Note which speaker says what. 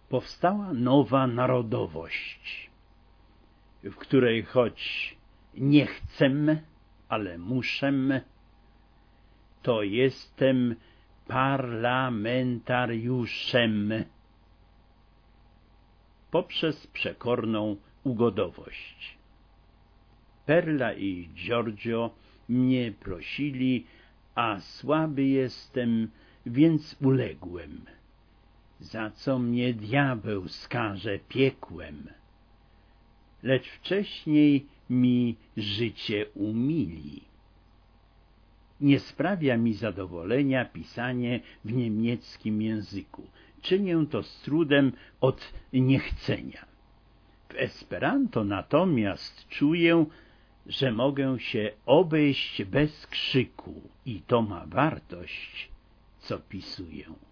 Speaker 1: powstała nowa narodowość, w której choć nie chcę, ale muszę, to jestem parlamentariuszem poprzez przekorną ugodowość. Perla i Giorgio mnie prosili, a słaby jestem, więc uległem, za co mnie diabeł skaże piekłem. Lecz wcześniej mi życie umili. Nie sprawia mi zadowolenia pisanie w niemieckim języku. Czynię to z trudem od niechcenia. W Esperanto natomiast czuję, że mogę się obejść bez krzyku i to ma wartość, co pisuję.